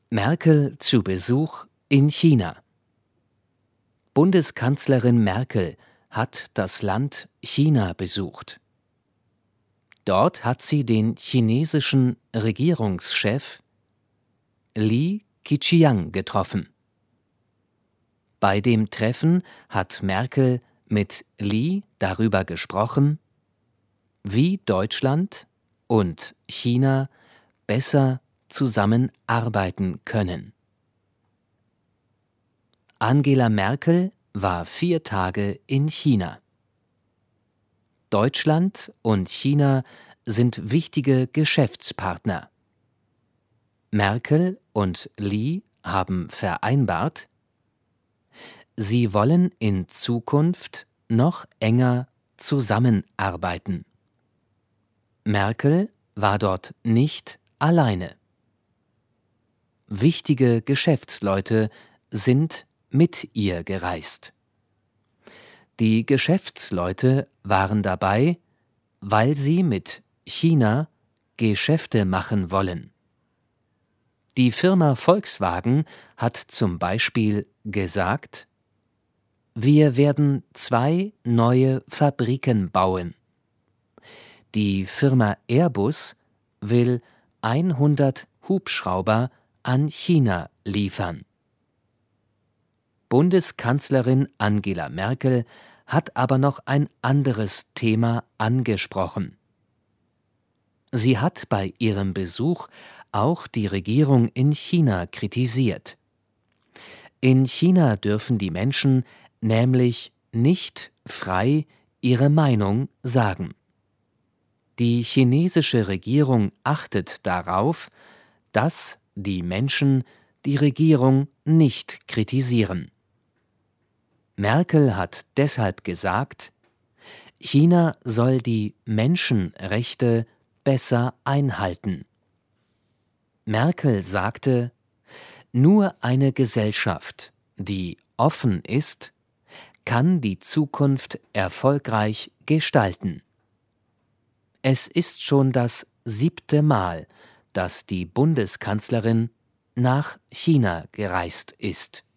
Merkel zu Besuch in China. Bundeskanzlerin Merkel hat das Land China besucht. Dort hat sie den chinesischen Regierungschef Li Keqiang getroffen. Bei dem Treffen hat Merkel mit Li darüber gesprochen, wie Deutschland und China besser zusammenarbeiten können. Angela Merkel war 4 Tage in China. Deutschland und China sind wichtige Geschäftspartner. Merkel und Li haben vereinbart, sie wollen in Zukunft noch enger zusammenarbeiten. Merkel war dort nicht alleine. Wichtige Geschäftsleute sind mit ihr gereist. Die Geschäftsleute waren dabei, weil sie mit China Geschäfte machen wollen. Die Firma Volkswagen hat zum Beispiel gesagt: Wir werden 2 neue Fabriken bauen. Die Firma Airbus will 100 Hubschrauber an China liefern. Bundeskanzlerin Angela Merkel hat aber noch ein anderes Thema angesprochen. Sie hat bei ihrem Besuch auch die Regierung in China kritisiert. In China dürfen die Menschen nämlich nicht frei ihre Meinung sagen. Die chinesische Regierung achtet darauf, dass die Menschen die Regierung nicht kritisieren. Merkel hat deshalb gesagt, China soll die Menschenrechte besser einhalten. Merkel sagte, nur eine Gesellschaft, die offen ist, kann die Zukunft erfolgreich gestalten. Es ist schon das 7. Mal, dass die Bundeskanzlerin nach China gereist ist.